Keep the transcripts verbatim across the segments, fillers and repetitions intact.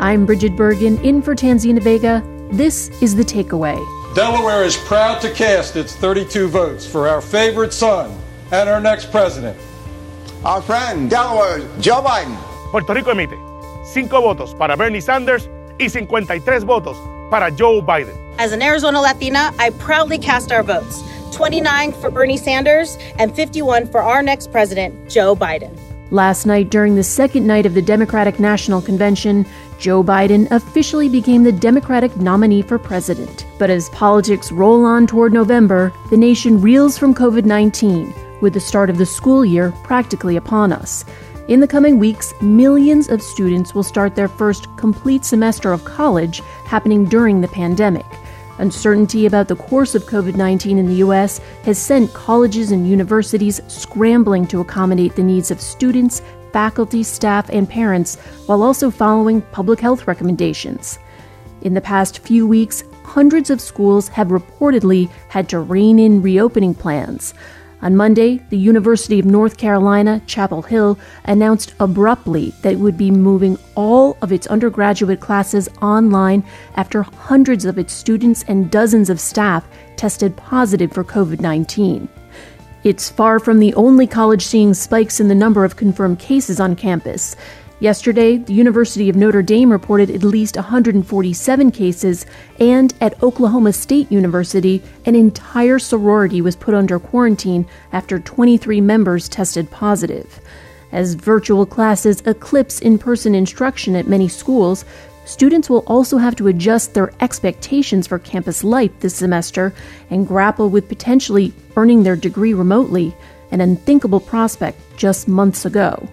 I'm Bridget Bergen, in for Tanzina Vega. This is The Takeaway. Delaware is proud to cast its thirty-two votes for our favorite son and our next president. Our friend, Delaware, Joe Biden. Puerto Rico emite cinco votos para Bernie Sanders y cincuenta y tres votos para Joe Biden. As an Arizona Latina, I proudly cast our votes. twenty-nine for Bernie Sanders and fifty-one for our next president, Joe Biden. Last night, during the second night of the Democratic National Convention, Joe Biden officially became the Democratic nominee for president. But as politics roll on toward November, the nation reels from covid nineteen, with the start of the school year practically upon us. In the coming weeks, millions of students will start their first complete semester of college, happening during the pandemic. Uncertainty about the course of covid nineteen in the U S has sent colleges and universities scrambling to accommodate the needs of students, faculty, staff, and parents, while also following public health recommendations. In the past few weeks, hundreds of schools have reportedly had to rein in reopening plans. On Monday, the University of North Carolina, Chapel Hill, announced abruptly that it would be moving all of its undergraduate classes online after hundreds of its students and dozens of staff tested positive for covid nineteen. It's far from the only college seeing spikes in the number of confirmed cases on campus. Yesterday, the University of Notre Dame reported at least one hundred forty-seven cases, and at Oklahoma State University, an entire sorority was put under quarantine after twenty-three members tested positive. As virtual classes eclipse in-person instruction at many schools, students will also have to adjust their expectations for campus life this semester and grapple with potentially earning their degree remotely, an unthinkable prospect just months ago.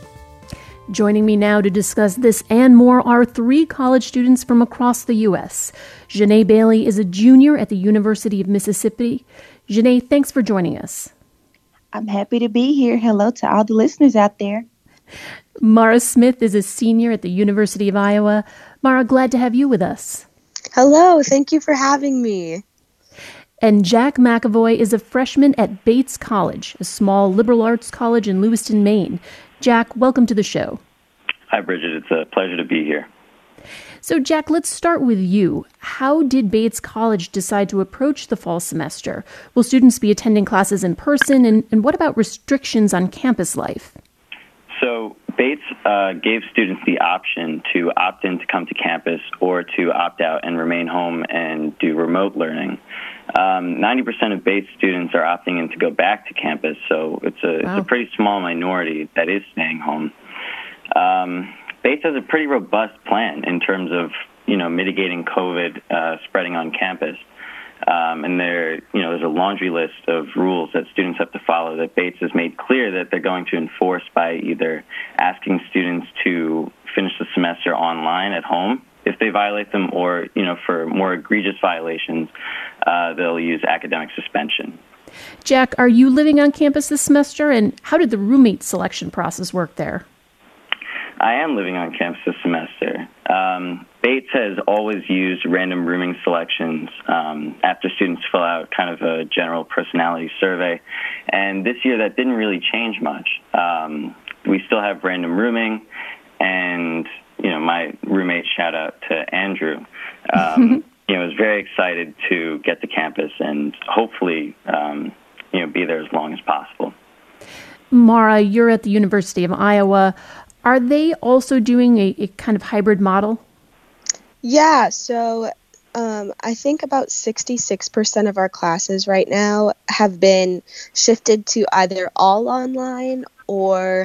Joining me now to discuss this and more are three college students from across the U S. Janae Bailey is a junior at the University of Mississippi. Janae, thanks for joining us. I'm happy to be here. Hello to all the listeners out there. Mara Smith is a senior at the University of Iowa. Mara, glad to have you with us. Hello, thank you for having me. And Jack McAvoy is a freshman at Bates College, a small liberal arts college in Lewiston, Maine. Jack, welcome to the show. Hi, Bridget. It's a pleasure to be here. So, Jack, let's start with you. How did Bates College decide to approach the fall semester? Will students be attending classes in person? And, and what about restrictions on campus life? So, Bates uh, gave students the option to opt in to come to campus or to opt out and remain home and do remote learning. Um, ninety percent of Bates students are opting in to go back to campus, so it's a, wow. it's a pretty small minority that is staying home. Um, Bates has a pretty robust plan in terms of, you know, mitigating COVID uh, spreading on campus. Um, and there, you know, there's a laundry list of rules that students have to follow that Bates has made clear that they're going to enforce by either asking students to finish the semester online at home if they violate them, or, you know, for more egregious violations, uh, they'll use academic suspension. Jack, are you living on campus this semester, and how did the roommate selection process work there? I am living on campus this semester. Um, Bates has always used random rooming selections um, after students fill out kind of a general personality survey, and this year that didn't really change much. Um, we still have random rooming, and you know, my roommate, shout out to Andrew, um, you know, was very excited to get to campus and hopefully, um, you know, be there as long as possible. Mara, you're at the University of Iowa. Are they also doing a, a kind of hybrid model? Yeah, so um, I think about sixty-six percent of our classes right now have been shifted to either all online or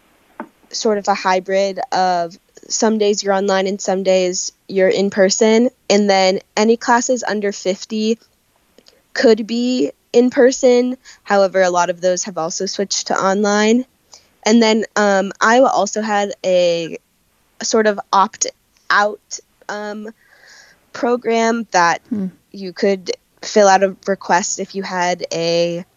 sort of a hybrid of some days you're online and some days you're in person. And then any classes under fifty could be in person. However, a lot of those have also switched to online. And then um, Iowa also had a, a sort of opt-out um, program that hmm. you could fill out a request if you had a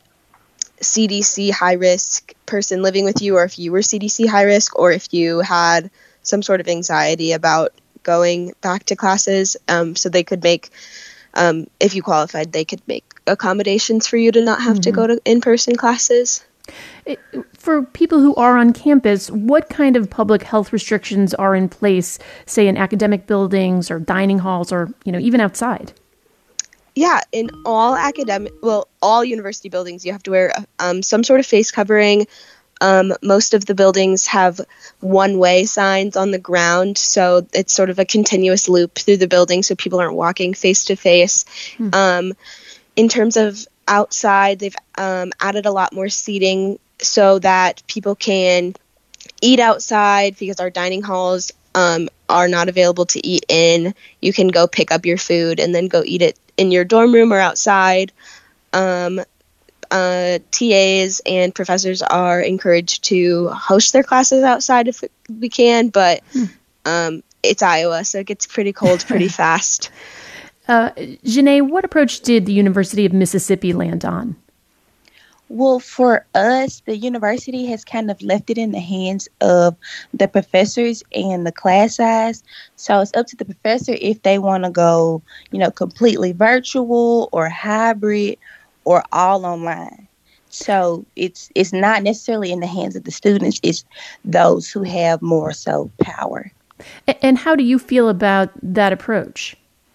C D C high-risk person living with you, or if you were C D C high-risk, or if you had some sort of anxiety about going back to classes. Um, so they could make, um, if you qualified, they could make accommodations for you to not have mm-hmm. to go to in-person classes. It, for people who are on campus, what kind of public health restrictions are in place, say in academic buildings or dining halls or, you know, even outside? Yeah, in all academic, well, all university buildings, you have to wear um, some sort of face covering. Um, most of the buildings have one-way signs on the ground, so it's sort of a continuous loop through the building so people aren't walking face-to-face. Hmm. Um, in terms of outside, they've um, added a lot more seating so that people can eat outside because our dining halls um, are not available to eat in. You can go pick up your food and then go eat it in your dorm room or outside. Um, uh, T As and professors are encouraged to host their classes outside if we can, but um, it's Iowa, so it gets pretty cold pretty fast. Uh, Janae, what approach did the University of Mississippi land on? Well, for us, the university has kind of left it in the hands of the professors and the class size. So it's up to the professor if they want to go, you know, completely virtual or hybrid or all online. So it's it's not necessarily in the hands of the students. It's those who have more so power. And how do you feel about that approach?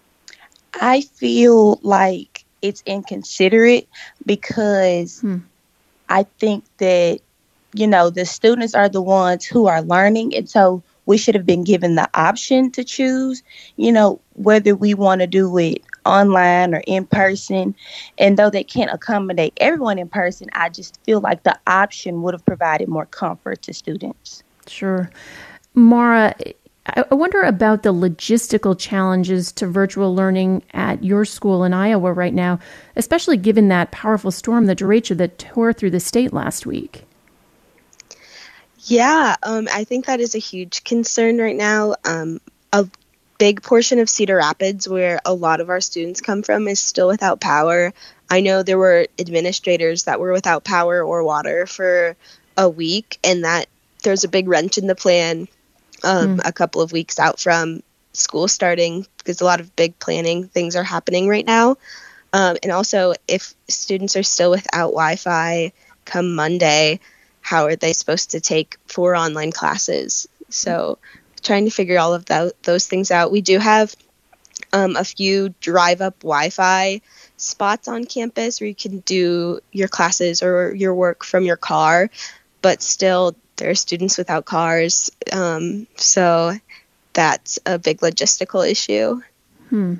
I feel like it's inconsiderate because hmm. I think that, you know, the students are the ones who are learning. And so we should have been given the option to choose, you know, whether we want to do it online or in person. And though they can't accommodate everyone in person, I just feel like the option would have provided more comfort to students. Sure. Mara, I wonder about the logistical challenges to virtual learning at your school in Iowa right now, especially given that powerful storm, the derecha, that tore through the state last week. Yeah, um, I think that is a huge concern right now. Um, a big portion of Cedar Rapids, where a lot of our students come from, is still without power. I know there were administrators that were without power or water for a week, and that there's a big wrench in the plan. Um, mm. a couple of weeks out from school starting because a lot of big planning things are happening right now. Um, and also, if students are still without Wi-Fi come Monday, how are they supposed to take four online classes? So trying to figure all of that, those things out. We do have um, a few drive-up Wi-Fi spots on campus where you can do your classes or your work from your car, but still there are students without cars, um, so that's a big logistical issue. Hmm.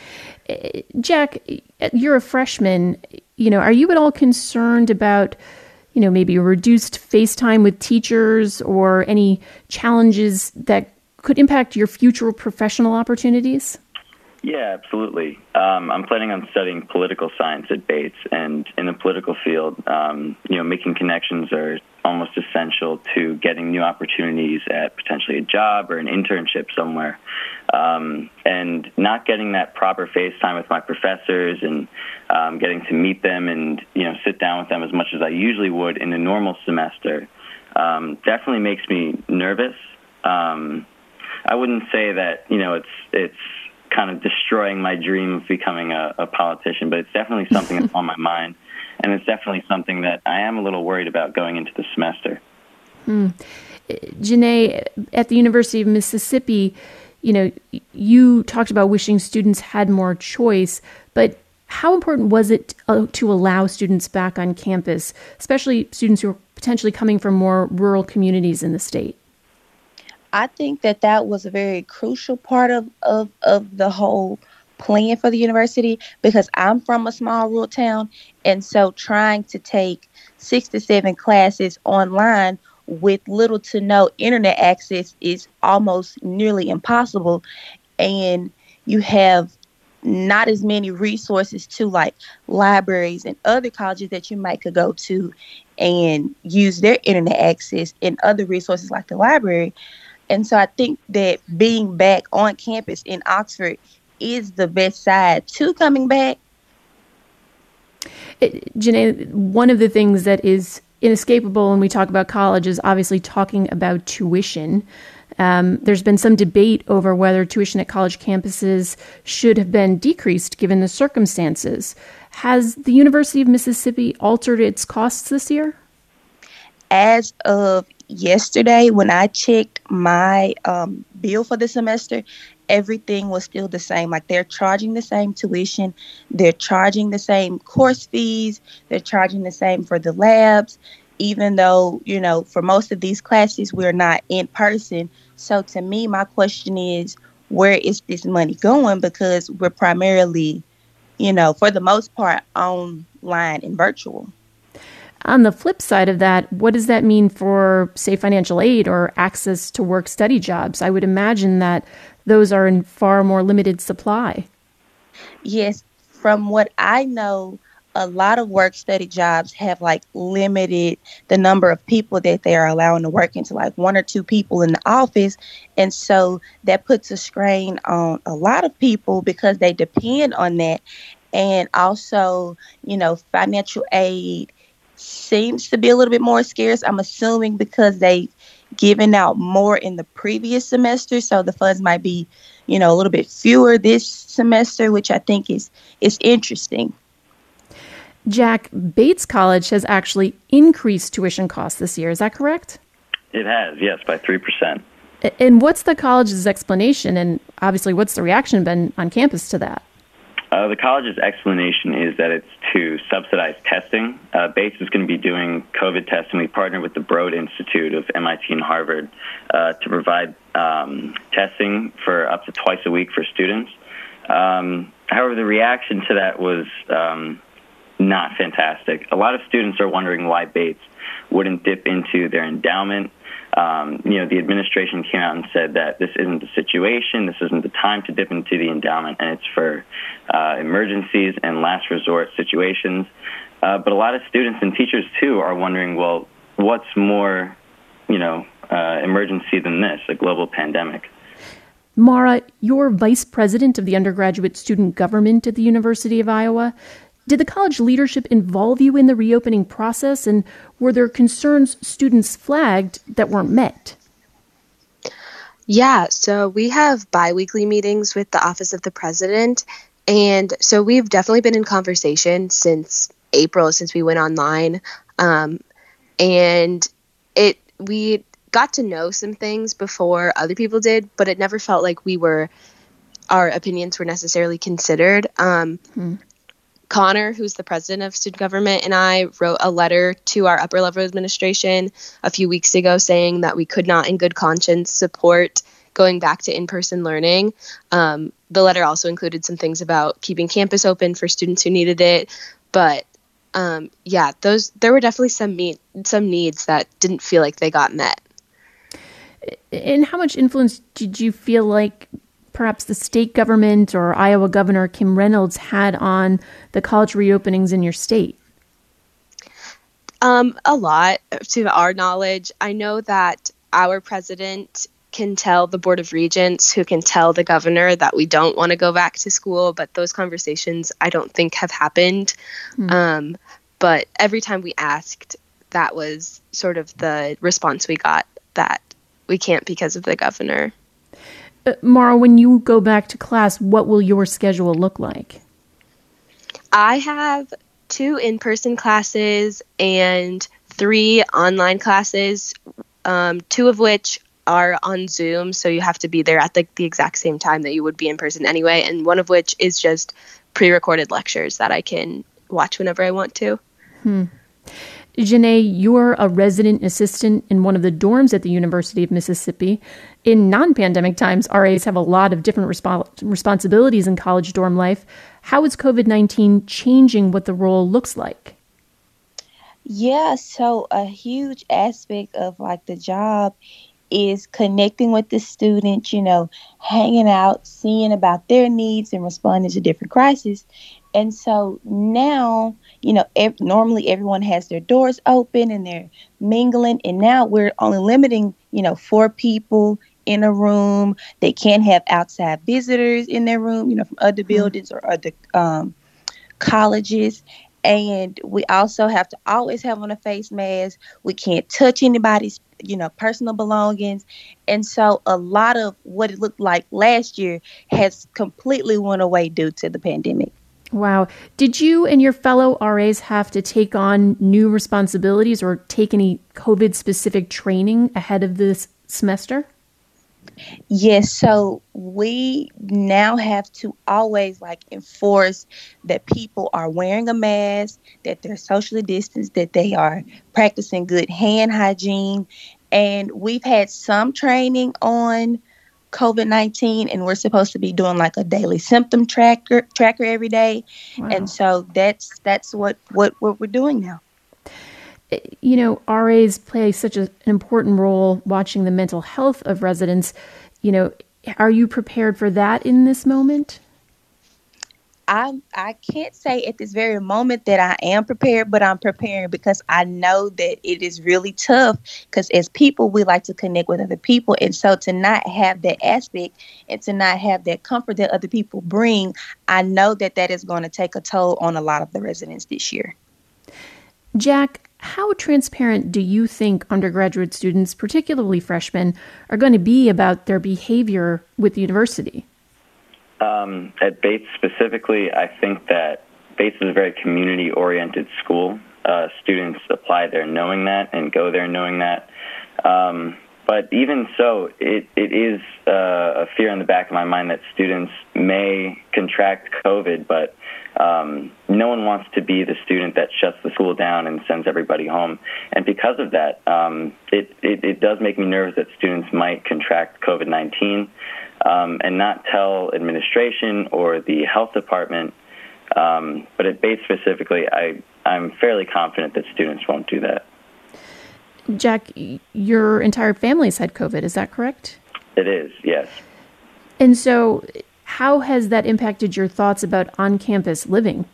Jack, you're a freshman. You know, are you at all concerned about, you know, maybe a reduced face time with teachers or any challenges that could impact your future professional opportunities? Yeah, absolutely. Um, I'm planning on studying political science at Bates, and in the political field, um, you know, making connections are almost essential to getting new opportunities at potentially a job or an internship somewhere. Um, and not getting that proper face time with my professors and um, getting to meet them and, you know, sit down with them as much as I usually would in a normal semester um, definitely makes me nervous. Um, I wouldn't say that, you know, it's it's kind of destroying my dream of becoming a, a politician, but it's definitely something that's on my mind. And it's definitely something that I am a little worried about going into the semester. Hmm. Janae, at the University of Mississippi, you know, you talked about wishing students had more choice, but how important was it uh, to allow students back on campus, especially students who are potentially coming from more rural communities in the state? I think that that was a very crucial part of, of, of the whole plan for the university, because I'm from a small rural town, and so trying to take six to seven classes online with little to no internet access is almost nearly impossible. And you have not as many resources to like libraries and other colleges that you might could go to and use their internet access and other resources like the library. And so I think that being back on campus in Oxford is the best side to coming back. It, Janae, one of the things that is inescapable when we talk about college is obviously talking about tuition. Um, there's been some debate over whether tuition at college campuses should have been decreased given the circumstances. Has the University of Mississippi altered its costs this year? as of yesterday, when I checked my um, bill for the semester, everything was still the same. Like, they're charging the same tuition, they're charging the same course fees, they're charging the same for the labs, even though, you know, for most of these classes, we're not in person. So to me, my question is, where is this money going? Because we're primarily, you know, for the most part, online and virtual. On the flip side of that, what does that mean for, say, financial aid or access to work-study jobs? I would imagine that those are in far more limited supply. Yes, from what I know, a lot of work-study jobs have like limited the number of people that they are allowing to work into, like one or two people in the office. And so that puts a strain on a lot of people because they depend on that. And also, you know, financial aid seems to be a little bit more scarce. I'm assuming because they given out more in the previous semester, so the funds might be, you know, a little bit fewer this semester, which I think is is interesting. Jack, Bates College has actually increased tuition costs this year. Is that correct? It has, yes, by three percent. And what's the college's explanation? And obviously, what's the reaction been on campus to that? Uh, the college's explanation is that it's to subsidize testing. Uh, Bates is going to be doing COVID testing. We partnered with the Broad Institute of M I T and Harvard uh, to provide um, testing for up to twice a week for students. Um, however, the reaction to that was um, not fantastic. A lot of students are wondering why Bates wouldn't dip into their endowment. Um, you know, the administration came out and said that this isn't the situation, this isn't the time to dip into the endowment, and it's for uh, emergencies and last resort situations. Uh, but a lot of students and teachers, too, are wondering, well, what's more, you know, uh, emergency than this, a global pandemic? Mara, you're vice president of the undergraduate student government at the University of Iowa. Did the college leadership involve you in the reopening process, and were there concerns students flagged that weren't met? Yeah, so we have biweekly meetings with the Office of the President, and so we've definitely been in conversation since April, since we went online, um, and it we got to know some things before other people did, but it never felt like we were our opinions were necessarily considered. Um, hmm. Connor, who's the president of student government, and I wrote a letter to our upper level administration a few weeks ago saying that we could not in good conscience support going back to in-person learning. Um, the letter also included some things about keeping campus open for students who needed it. But um, yeah, those there were definitely some meet, some needs that didn't feel like they got met. And how much influence did you feel like perhaps the state government or Iowa Governor Kim Reynolds had on the college reopenings in your state? Um, a lot, to our knowledge. I know that our president can tell the Board of Regents, who can tell the governor that we don't want to go back to school, but those conversations I don't think have happened. Hmm. Um, but every time we asked, that was sort of the response we got, that we can't because of the governor. Uh, Mara, when you go back to class, what will your schedule look like? I have two in-person classes and three online classes, um, two of which are on Zoom, so you have to be there at the, the exact same time that you would be in person anyway, and one of which is just pre-recorded lectures that I can watch whenever I want to. Hmm. Janae, you're a resident assistant in one of the dorms at the University of Mississippi. In non-pandemic times, R As have a lot of different resp- responsibilities in college dorm life. How is covid nineteen changing what the role looks like? Yeah, so a huge aspect of like the job is connecting with the students, you know, hanging out, seeing about their needs and responding to different crises. And so now, you know, ev- normally everyone has their doors open and they're mingling. And now we're only limiting, you know, four people in a room. They can't have outside visitors in their room, you know, from other buildings or other um, colleges. And we also have to always have on a face mask. We can't touch anybody's, you know, personal belongings. And so a lot of what it looked like last year has completely went away due to the pandemic. Wow. Did you and your fellow R As have to take on new responsibilities or take any COVID-specific training ahead of this semester? Yes, so we now have to always like enforce that people are wearing a mask, that they're socially distanced, that they are practicing good hand hygiene. And we've had some training on COVID nineteen, and we're supposed to be doing like a daily symptom tracker tracker every day. Wow. And so that's that's what, what, what we're doing now. You know, R As play such a, an important role watching the mental health of residents. You know, are you prepared for that in this moment? I I can't say at this very moment that I am prepared, but I'm preparing because I know that it is really tough because as people, we like to connect with other people. And so to not have that aspect and to not have that comfort that other people bring, I know that that is going to take a toll on a lot of the residents this year. Jack, how transparent do you think undergraduate students, particularly freshmen, are going to be about their behavior with the university? Um, at Bates specifically, I think that Bates is a very community-oriented school. Uh, students apply there knowing that and go there knowing that. Um, but even so, it, it is uh, a fear in the back of my mind that students may contract COVID, but um, no one wants to be the student that shuts the school down and sends everybody home. And because of that, um, it, it, it does make me nervous that students might contract COVID nineteen. Um, and not tell administration or the health department. Um, but at Bates specifically, I, I'm fairly confident that students won't do that. Jack, your entire family's had COVID, is that correct? It is, yes. And so how has that impacted your thoughts about on-campus living?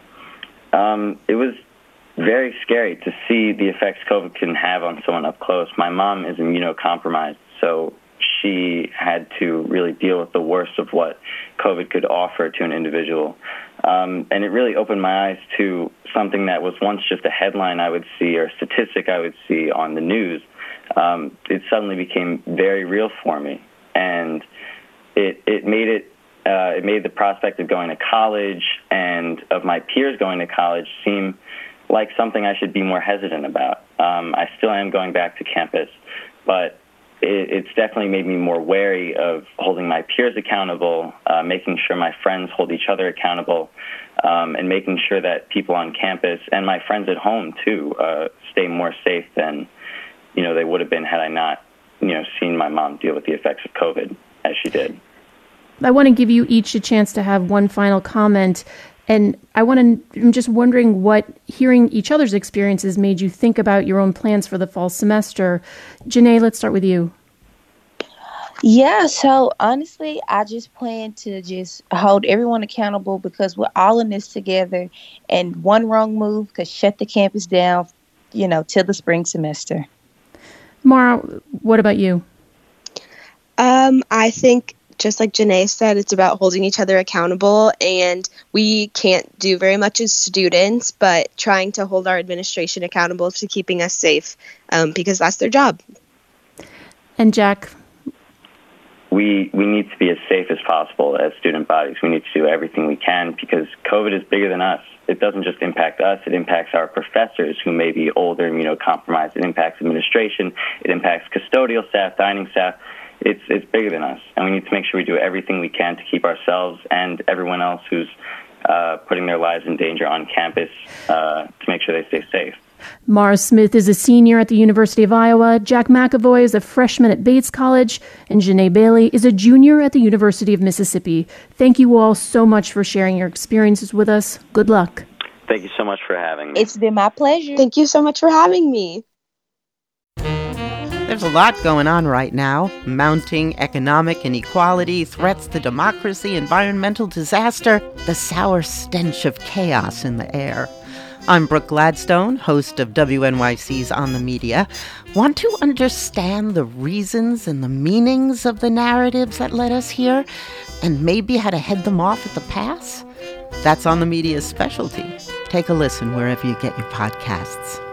Um, it was very scary to see the effects COVID can have on someone up close. My mom is immunocompromised, so she had to really deal with the worst of what COVID could offer to an individual. Um, and it really opened my eyes to something that was once just a headline I would see or a statistic I would see on the news. Um, it suddenly became very real for me. And it, it made it, uh, it made the prospect of going to college and of my peers going to college seem like something I should be more hesitant about. Um, I still am going back to campus, but it's definitely made me more wary of holding my peers accountable, uh, making sure my friends hold each other accountable, um, and making sure that people on campus and my friends at home, too, uh, stay more safe than, you know, they would have been had I not, you know, seen my mom deal with the effects of COVID as she did. I want to give you each a chance to have one final comment. And I want to, I'm just wondering what hearing each other's experiences made you think about your own plans for the fall semester. Janae, let's start with you. Yeah, so honestly, I just plan to just hold everyone accountable because we're all in this together. And one wrong move could shut the campus down, you know, till the spring semester. Mara, what about you? Um, I think just like Janae said, it's about holding each other accountable, and we can't do very much as students, but trying to hold our administration accountable to keeping us safe, um, because that's their job. And Jack? We we need to be as safe as possible as student bodies. We need to do everything we can because COVID is bigger than us. It doesn't just impact us. It impacts our professors who may be older, immunocompromised. It impacts administration. It impacts custodial staff, dining staff. It's it's bigger than us, and we need to make sure we do everything we can to keep ourselves and everyone else who's uh, putting their lives in danger on campus uh, to make sure they stay safe. Mara Smith is a senior at the University of Iowa, Jack McAvoy is a freshman at Bates College, and Janae Bailey is a junior at the University of Mississippi. Thank you all so much for sharing your experiences with us. Good luck. Thank you so much for having me. It's been my pleasure. Thank you so much for having me. There's a lot going on right now. Mounting economic inequality, threats to democracy, environmental disaster, the sour stench of chaos in the air. I'm Brooke Gladstone, host of W N Y C's On the Media. Want to understand the reasons and the meanings of the narratives that led us here, and maybe how to head them off at the pass? That's On the Media's specialty. Take a listen wherever you get your podcasts.